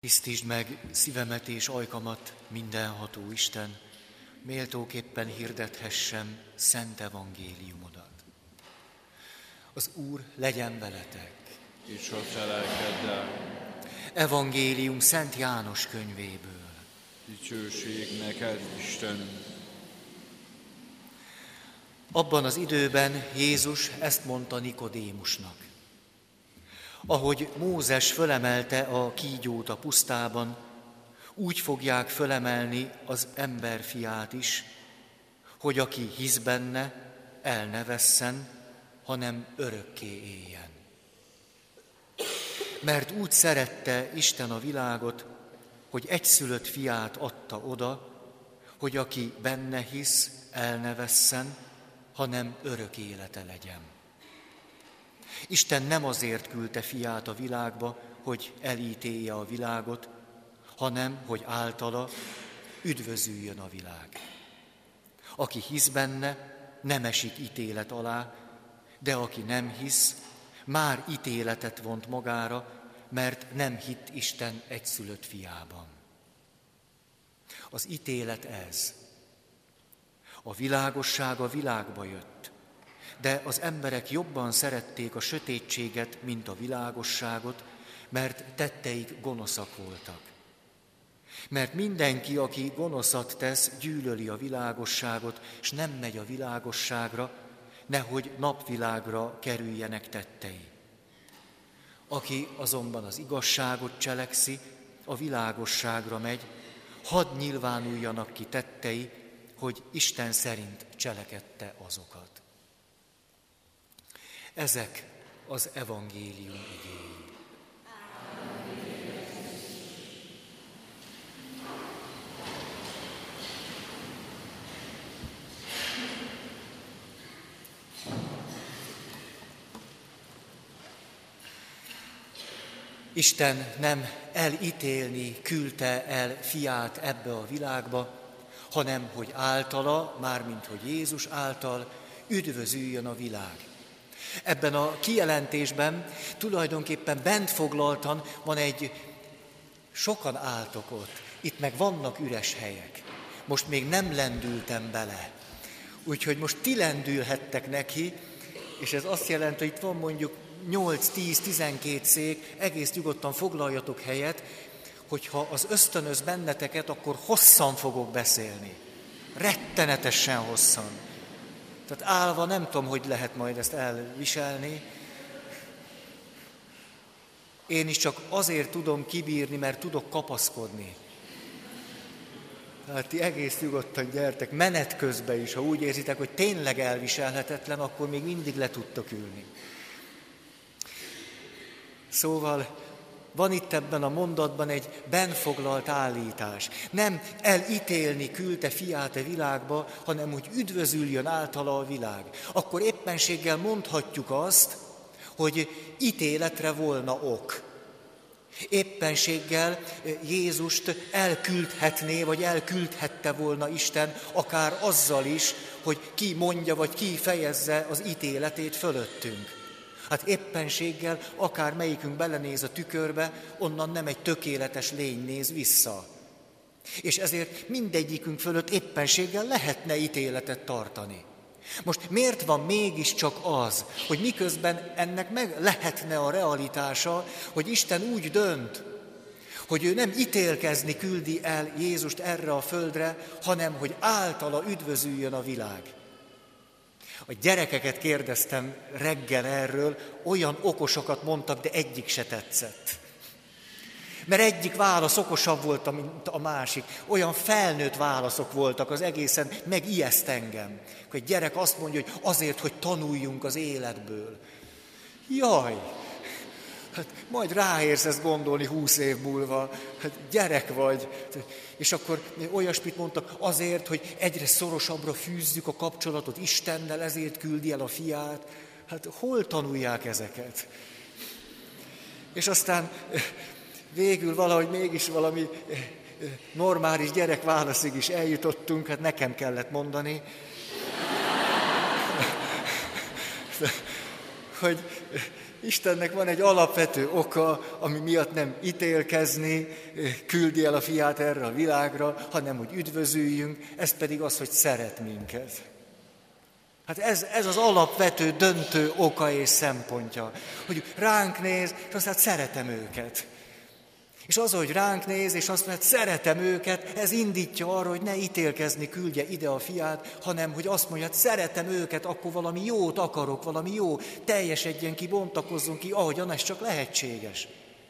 Tisztítsd meg szívemet és ajkamat, mindenható Isten, méltóképpen hirdethessem szent evangéliumodat. Az Úr legyen veletek. És a te lelkeddel. Evangélium Szent János könyvéből. Dicsőség neked, Istenünk. Abban az időben Jézus ezt mondta Nikodémusnak. Ahogy Mózes fölemelte a kígyót a pusztában, úgy fogják fölemelni az emberfiát is, hogy aki hisz benne, el ne vesszen, hanem örökké éljen. Mert úgy szerette Isten a világot, hogy egyszülött fiát adta oda, hogy aki benne hisz, el ne vesszen, hanem örök élete legyen. Isten nem azért küldte fiát a világba, hogy elítélje a világot, hanem hogy általa üdvözüljön a világ. Aki hisz benne, nem esik ítélet alá, de aki nem hisz, már ítéletet vont magára, mert nem hitt Isten egyszülött fiában. Az ítélet ez. A világosság a világba jött, de az emberek jobban szerették a sötétséget, mint a világosságot, mert tetteik gonoszak voltak. Mert mindenki, aki gonoszat tesz, gyűlöli a világosságot, és nem megy a világosságra, nehogy napvilágra kerüljenek tettei. Aki azonban az igazságot cselekszi, a világosságra megy, hadd nyilvánuljanak ki tettei, hogy Isten szerint cselekedte azokat. Ezek az evangélium igéi. Isten nem elítélni küldte el fiát ebbe a világba, hanem hogy általa, mármint hogy Jézus által üdvözüljön a világ. Ebben a kijelentésben tulajdonképpen bent foglaltan van egy, sokan álltok ott, itt meg vannak üres helyek. Most még nem lendültem bele, úgyhogy most ti lendülhettek neki, és ez azt jelenti, hogy itt van mondjuk 8-10-12 szék, egész nyugodtan foglaljatok helyet, hogyha az ösztönöz benneteket, akkor hosszan fogok beszélni. Rettenetesen hosszan. Tehát állva nem tudom, hogy lehet majd ezt elviselni. Én is csak azért tudom kibírni, mert tudok kapaszkodni. Tehát ti egész nyugodtan gyertek, menet közben is, ha úgy érzitek, hogy tényleg elviselhetetlen, akkor még mindig le tudtok ülni. Szóval van itt ebben a mondatban egy benfoglalt állítás. Nem elítélni küldte fiát a világba, hanem hogy üdvözüljön általa a világ. Akkor éppenséggel mondhatjuk azt, hogy ítéletre volna ok. Éppenséggel Jézust elküldhetné, vagy elküldhette volna Isten, akár azzal is, hogy ki mondja, vagy ki fejezze az ítéletét fölöttünk. Hát éppenséggel akár melyikünk belenéz a tükörbe, onnan nem egy tökéletes lény néz vissza. És ezért mindegyikünk fölött éppenséggel lehetne ítéletet tartani. Most miért van mégiscsak az, hogy miközben ennek meg lehetne a realitása, hogy Isten úgy dönt, hogy ő nem ítélkezni küldi el Jézust erre a földre, hanem hogy általa üdvözüljön a világ. A gyerekeket kérdeztem reggel erről, olyan okosokat mondtak, de egyik se tetszett. Mert egyik válasz okosabb volt, mint a másik. Olyan felnőtt válaszok voltak, az egészen megijeszt engem. Hogy egy gyerek azt mondja, hogy azért, hogy tanuljunk az életből. Jaj! Hát majd ráérsz ezt gondolni 20 év múlva, hát gyerek vagy. És akkor olyasmit mondtak, azért, hogy egyre szorosabbra fűzzük a kapcsolatot Istennel, ezért küldi el a fiát. Hát hol tanulják ezeket? És aztán végül valahogy mégis valami normális gyerekválaszig is eljutottunk, hát nekem kellett mondani, hogy Istennek van egy alapvető oka, ami miatt nem ítélkezni, küldi el a fiát erre a világra, hanem hogy üdvözüljünk, ez pedig az, hogy szeret minket. Hát ez az alapvető, döntő oka és szempontja, hogy ránk néz, és azt hát szeretem őket. És az, hogy ránk néz, és azt mondja, szeretem őket, ez indítja arra, hogy ne ítélkezni küldje ide a fiát, hanem hogy azt mondja, szeretem őket, akkor valami jót akarok, valami jó, teljesedjen ki, bontakozzon ki, ahogyan ez csak lehetséges.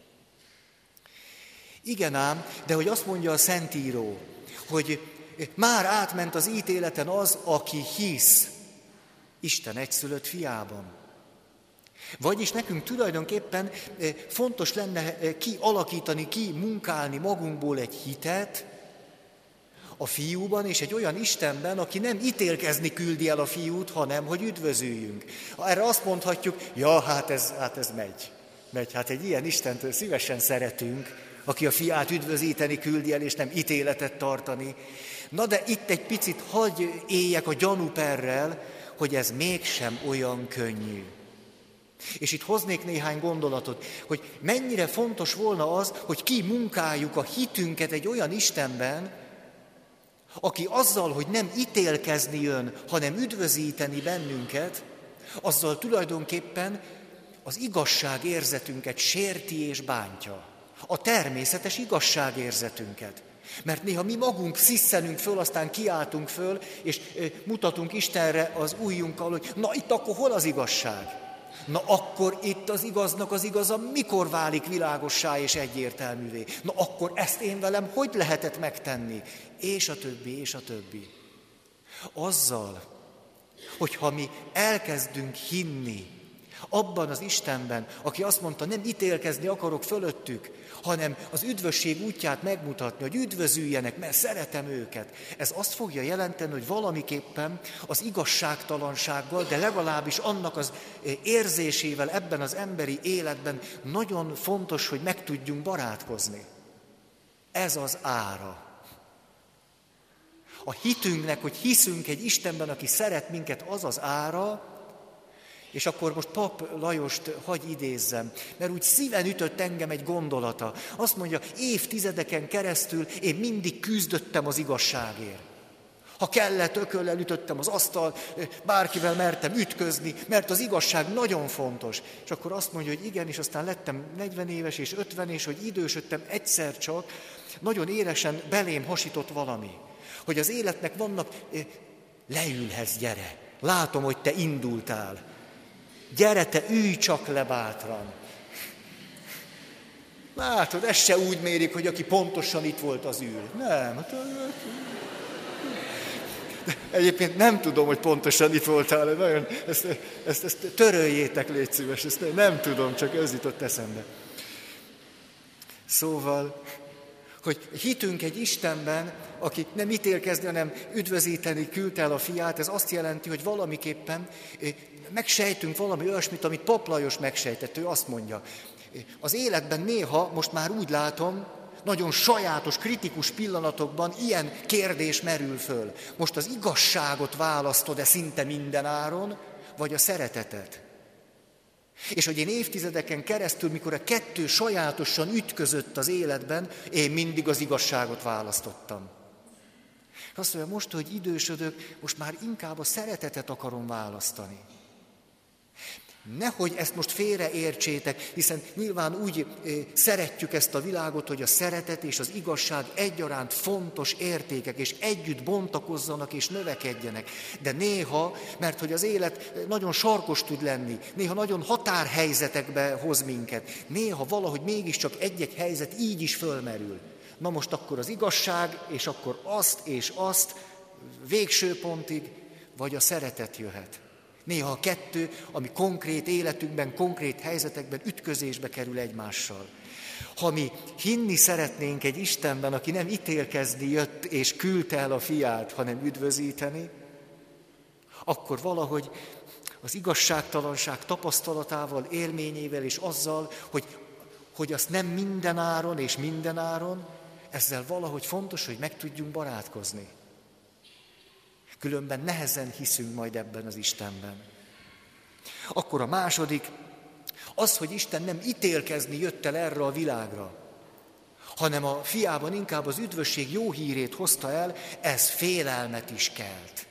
Igen ám, de hogy azt mondja a Szentíró, hogy már átment az ítéleten az, aki hisz Isten egyszülött fiában. Vagyis nekünk tulajdonképpen fontos lenne kialakítani, munkálni magunkból egy hitet a fiúban és egy olyan Istenben, aki nem ítélkezni küldi el a fiút, hanem hogy üdvözüljünk. Erre azt mondhatjuk, ja, hát ez megy. Hát egy ilyen Istent szívesen szeretünk, aki a fiát üdvözíteni küldi el, és nem ítéletet tartani. Na de itt egy picit hadd éljek a gyanúperrel, hogy ez mégsem olyan könnyű. És itt hoznék néhány gondolatot, hogy mennyire fontos volna az, hogy kimunkáljuk a hitünket egy olyan Istenben, aki azzal, hogy nem ítélkezni jön, hanem üdvözíteni bennünket, azzal tulajdonképpen az igazságérzetünket sérti és bántja. A természetes igazságérzetünket. Mert néha mi magunk szisszenünk föl, aztán kiáltunk föl, és mutatunk Istenre az ujjunkkal, hogy na itt akkor hol az igazság? Na akkor itt az igaznak az igaza mikor válik világossá és egyértelművé? Na akkor ezt én velem hogy lehetett megtenni? És a többi, és a többi. Azzal, hogyha mi elkezdünk hinni abban az Istenben, aki azt mondta, nem ítélkezni akarok fölöttük, hanem az üdvösség útját megmutatni, hogy üdvözüljenek, mert szeretem őket. Ez azt fogja jelenteni, hogy valamiképpen az igazságtalansággal, de legalábbis annak az érzésével ebben az emberi életben nagyon fontos, hogy meg tudjunk barátkozni. Ez az ára. A hitünknek, hogy hiszünk egy Istenben, aki szeret minket, az az ára. És akkor most Pap Lajost hagy idézzem, mert úgy szíven ütött engem egy gondolata. Azt mondja, évtizedeken keresztül én mindig küzdöttem az igazságért. Ha kellett, ököllel ütöttem az asztalt, bárkivel mertem ütközni, mert az igazság nagyon fontos. És akkor azt mondja, hogy igen, és aztán lettem 40 éves és 50, és hogy idősödtem egyszer csak, nagyon éresen belém hasított valami. Hogy az életnek vannak, leülhetsz, gyere, látom, hogy te indultál. Gyere, te ülj csak le bátran. Látod, ezt se úgy mérik, hogy aki pontosan itt volt, az ül. Nem. Egyébként nem tudom, hogy pontosan itt voltál. Nagyon, ezt töröljétek, légy szíves. Ezt nem tudom, csak ez jutott eszembe. Szóval, hogy hitünk egy Istenben, aki nem ítélkezni, hanem üdvözíteni küldte el a fiát, ez azt jelenti, hogy valamiképpen megsejtünk valami olyasmit, amit Pap Lajos megsejtett. Ő azt mondja, az életben néha, most már úgy látom, nagyon sajátos, kritikus pillanatokban ilyen kérdés merül föl. Most az igazságot választod-e szinte minden áron, vagy a szeretetet? És hogy én évtizedeken keresztül, mikor a kettő sajátosan ütközött az életben, én mindig az igazságot választottam. Azt mondja, most, hogy idősödök, most már inkább a szeretetet akarom választani. Nehogy ezt most félreértsétek, hiszen nyilván úgy szeretjük ezt a világot, hogy a szeretet és az igazság egyaránt fontos értékek, és együtt bontakozzanak és növekedjenek. De néha, mert hogy az élet nagyon sarkos tud lenni, néha nagyon határhelyzetekbe hoz minket, néha valahogy mégiscsak egy-egy helyzet így is fölmerül. Na most akkor az igazság, és akkor azt végső pontig, vagy a szeretet jöhet. Néha a kettő, ami konkrét életünkben, konkrét helyzetekben ütközésbe kerül egymással. Ha mi hinni szeretnénk egy Istenben, aki nem ítélkezni jött és küldte el a fiát, hanem üdvözíteni, akkor valahogy az igazságtalanság tapasztalatával, élményével és azzal, hogy azt nem mindenáron és mindenáron, ezzel valahogy fontos, hogy meg tudjunk barátkozni. Különben nehezen hiszünk majd ebben az Istenben. Akkor a második, Az, hogy Isten nem ítélkezni jött el erre a világra, hanem a fiában inkább az üdvösség jó hírét hozta el, ez félelmet is kelt.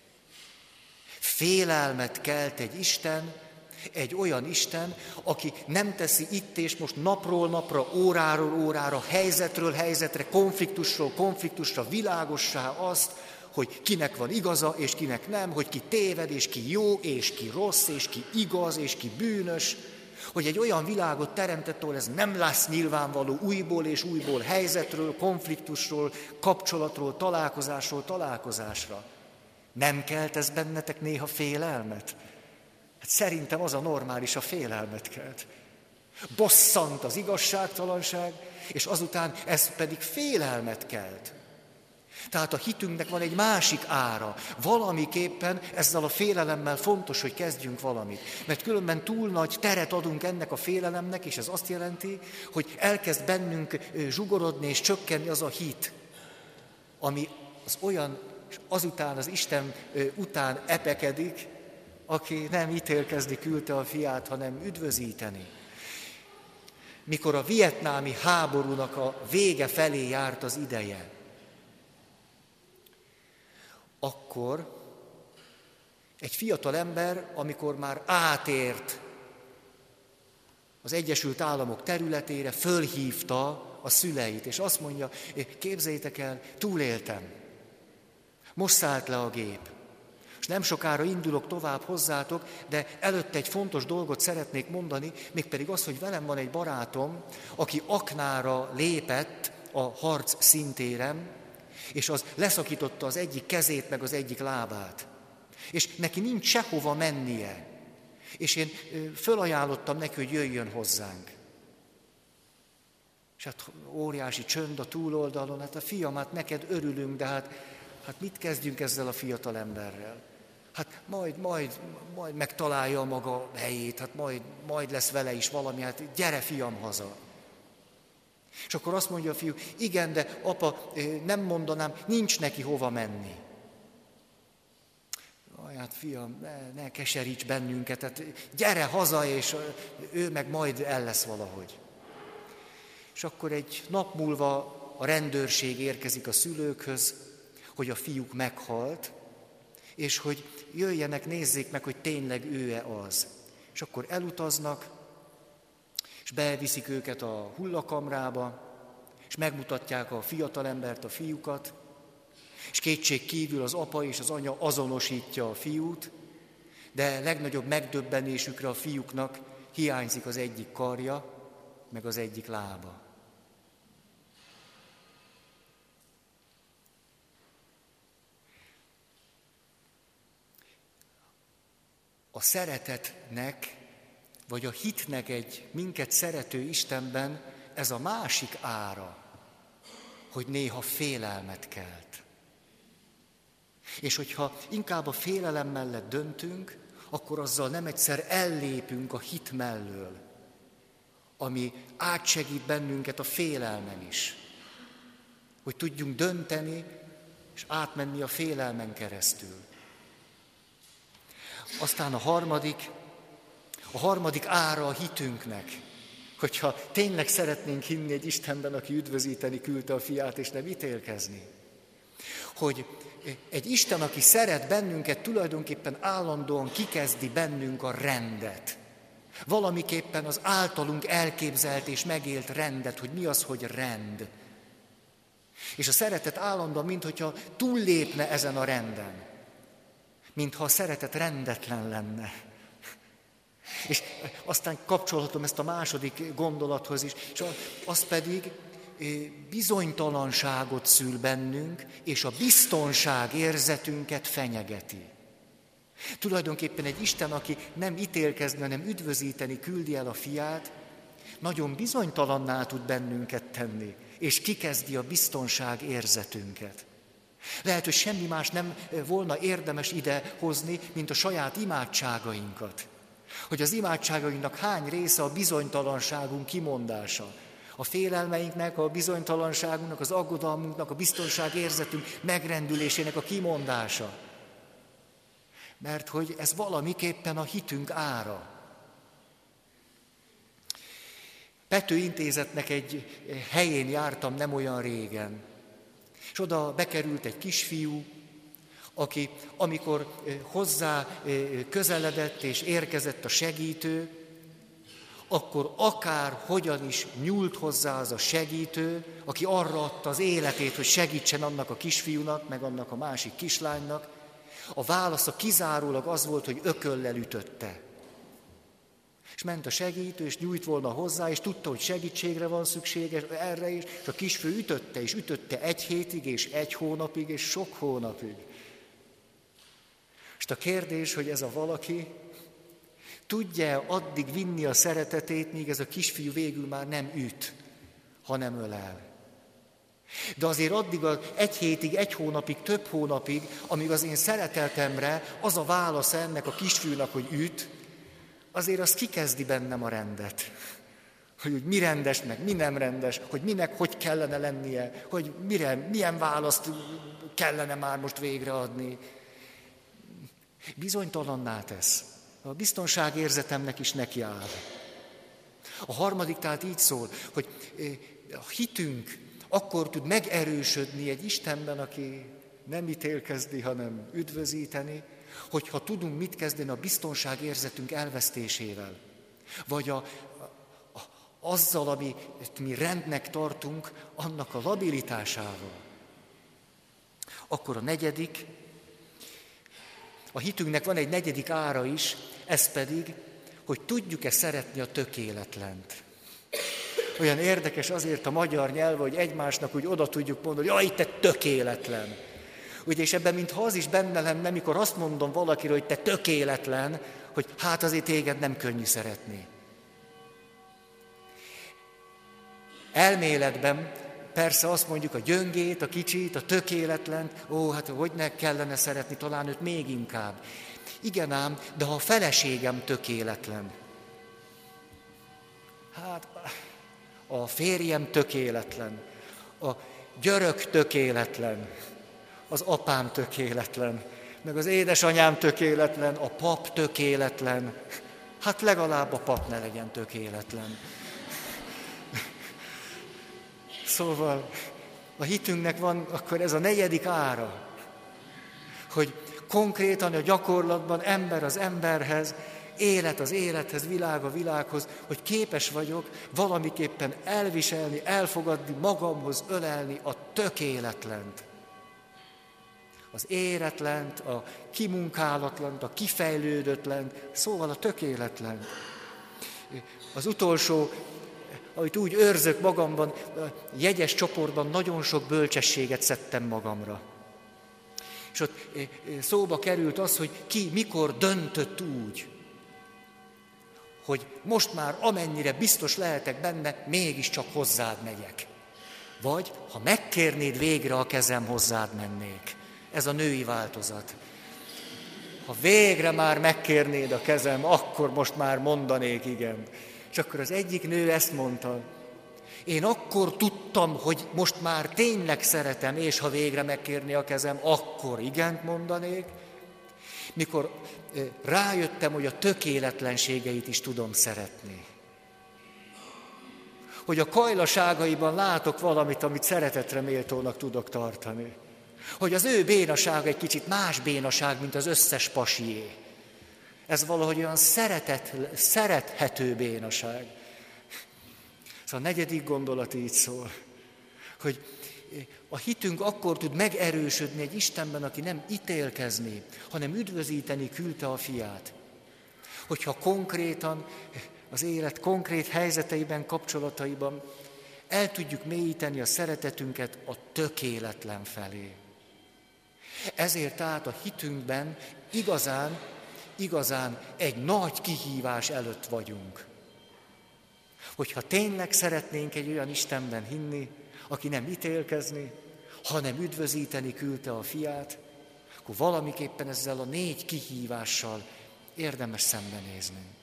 Félelmet kelt egy olyan Isten, aki nem teszi itt és most napról napra, óráról órára, helyzetről helyzetre, konfliktusról konfliktusra világossá azt, hogy kinek van igaza és kinek nem, hogy ki téved és ki jó és ki rossz és ki igaz és ki bűnös, hogy egy olyan világot teremtett, ahol ez nem lesz nyilvánvaló újból és újból helyzetről, konfliktusról, kapcsolatról, találkozásra. Nem kelt ez bennetek néha félelmet? Hát szerintem az a normális, a félelmet kelt. Bosszant az igazságtalanság, és azután ez pedig félelmet kelt. Tehát a hitünknek van egy másik ára. Valamiképpen ezzel a félelemmel fontos, hogy kezdjünk valamit. Mert különben túl nagy teret adunk ennek a félelemnek, és ez azt jelenti, hogy elkezd bennünk zsugorodni és csökkenni az a hit, ami az olyan, és azután az Isten után epekedik, aki nem ítélkezni küldte a fiát, hanem üdvözíteni. Mikor a vietnámi háborúnak a vége felé járt az ideje, akkor egy fiatal ember, amikor már átért az Egyesült Államok területére, fölhívta a szüleit, és azt mondja, képzeljétek el, túléltem. Most szállt le a gép. És nem sokára indulok tovább hozzátok, de előtte egy fontos dolgot szeretnék mondani, mégpedig az, hogy velem van egy barátom, aki aknára lépett a harc szintéren, és az leszakította az egyik kezét, meg az egyik lábát. És neki nincs sehova mennie. És én fölajánlottam neki, hogy jöjjön hozzánk. És hát óriási csönd a túloldalon, hát a fiam, hát neked örülünk, de hát mit kezdjünk ezzel a fiatal emberrel? Hát majd megtalálja a maga helyét, hát majd lesz vele is valami, hát gyere fiam haza. És akkor azt mondja a fiú, igen, de apa, nem mondanám, nincs neki hova menni. Hát fiam, ne keseríts bennünket, hát gyere haza, és ő meg majd el lesz valahogy. És akkor egy nap múlva a rendőrség érkezik a szülőkhöz, hogy a fiúk meghalt, és hogy jöjjenek, nézzék meg, hogy tényleg ő-e az. És akkor elutaznak, és beviszik őket a hullakamrába, és megmutatják a fiatalembert, a fiúkat, és kétség kívül az apa és az anya azonosítja a fiút, de legnagyobb megdöbbenésükre a fiúknak hiányzik az egyik karja, meg az egyik lába. A szeretetnek, vagy a hitnek egy minket szerető Istenben ez a másik ára, hogy néha félelmet kelt. És hogyha inkább a félelem mellett döntünk, akkor azzal nem egyszer ellépünk a hit mellől, ami átsegít bennünket a félelmen is. Hogy tudjunk dönteni, és átmenni a félelmen keresztül. Aztán a harmadik ára a hitünknek, hogyha tényleg szeretnénk hinni egy Istenben, aki üdvözíteni küldte a fiát, és nem ítélkezni. Hogy egy Isten, aki szeret bennünket, tulajdonképpen állandóan kikezdi bennünk a rendet. Valamiképpen az általunk elképzelt és megélt rendet, hogy mi az, hogy rend. És a szeretet állandóan, minthogyha túllépne ezen a renden. Mintha a szeretet rendetlen lenne. És aztán kapcsolhatom ezt a második gondolathoz is, és az pedig bizonytalanságot szül bennünk, és a biztonság érzetünket fenyegeti. Tulajdonképpen egy Isten, aki nem ítélkezni, hanem üdvözíteni küldi el a fiát, nagyon bizonytalanná tud bennünket tenni, és kikezdi a biztonság érzetünket. Lehet, hogy semmi más nem volna érdemes ide hozni, mint a saját imádságainkat. Hogy az imádságainknak hány része a bizonytalanságunk kimondása. A félelmeinknek, a bizonytalanságunknak, az aggodalmunknak, a biztonságérzetünk megrendülésének a kimondása. Mert hogy ez valamiképpen a hitünk ára. Pető Intézetnek egy helyén jártam nem olyan régen, és oda bekerült egy kisfiú, aki amikor hozzá közeledett és érkezett a segítő, akkor akár hogyan is nyúlt hozzá az a segítő, aki arra adta az életét, hogy segítsen annak a kisfiúnak, meg annak a másik kislánynak, a válasza kizárólag az volt, hogy ököllel ütötte. És ment a segítő, és nyújt volna hozzá, és tudta, hogy segítségre van szüksége erre is, és a kisfiú ütötte, és ütötte 1 hétig, és 1 hónapig, és sok hónapig. És a kérdés, hogy ez a valaki tudja addig vinni a szeretetét, míg ez a kisfiú végül már nem üt, hanem ölel. De azért addig 1 hétig, 1 hónapig, több hónapig, amíg az én szeretetemre az a válasz ennek a kisfiúnak, hogy üt, azért az kikezdi bennem a rendet. Hogy mi rendes, meg mi nem rendes, hogy minek hogy kellene lennie, hogy milyen választ kellene már most végreadni. Bizonytalanná tesz. A biztonságérzetemnek is nekiáll. A harmadik tehát így szól, hogy a hitünk akkor tud megerősödni egy Istenben, aki nem ítélkezni, hanem üdvözíteni, hogyha tudunk mit kezdeni a biztonságérzetünk elvesztésével. Vagy azzal, amit mi rendnek tartunk, annak a labilitásával. Akkor a negyedik, a hitünknek van egy negyedik ára is, ez pedig, hogy tudjuk-e szeretni a tökéletlent. Olyan érdekes azért a magyar nyelv, hogy egymásnak úgy oda tudjuk mondani, hogy jaj, te tökéletlen. Ugye, és ebben mintha az is benne lenne, mikor azt mondom valakiről, hogy te tökéletlen, hogy hát azért téged nem könnyű szeretni. Elméletben persze azt mondjuk a gyöngét, a kicsit, a tökéletlent, hát hogy ne kellene szeretni, talán őt még inkább. Igen ám, de ha a feleségem tökéletlen, hát a férjem tökéletlen, a györök tökéletlen, az apám tökéletlen, meg az édesanyám tökéletlen, a pap tökéletlen, hát legalább a pap ne legyen tökéletlen. Szóval a hitünknek van akkor ez a negyedik ára, hogy konkrétan a gyakorlatban ember az emberhez, élet az élethez, világ a világhoz, hogy képes vagyok valamiképpen elviselni, elfogadni, magamhoz ölelni a tökéletlent. Az éretlent, a kimunkálatlant, a kifejlődöttlent, szóval a tökéletlent. Az utolsó, amit úgy őrzök magamban, jegyes csoportban nagyon sok bölcsességet szedtem magamra. És ott szóba került az, hogy ki mikor döntött úgy, hogy most már amennyire biztos lehetek benne, mégiscsak hozzád megyek. Vagy, ha megkérnéd, végre a kezem, hozzád mennék. Ez a női változat. Ha végre már megkérnéd a kezem, akkor most már mondanék igen. És akkor az egyik nő ezt mondta, én akkor tudtam, hogy most már tényleg szeretem, és ha végre megkérné a kezem, akkor igent mondanék, mikor rájöttem, hogy a tökéletlenségeit is tudom szeretni. Hogy a kajlaságaiban látok valamit, amit szeretetre méltónak tudok tartani. Hogy az ő bénasága egy kicsit más bénaság, mint az összes pasié. Ez valahogy olyan szerethető bénaság. Szóval a negyedik gondolat így szól, hogy a hitünk akkor tud megerősödni egy Istenben, aki nem ítélkezni, hanem üdvözíteni küldte a fiát. Hogyha konkrétan, az élet konkrét helyzeteiben, kapcsolataiban el tudjuk mélyíteni a szeretetünket a tökéletlen felé. Ezért tehát a hitünkben igazán egy nagy kihívás előtt vagyunk. Hogyha tényleg szeretnénk egy olyan Istenben hinni, aki nem ítélkezni, hanem üdvözíteni küldte a fiát, akkor valamiképpen ezzel a 4 kihívással érdemes szembenéznünk.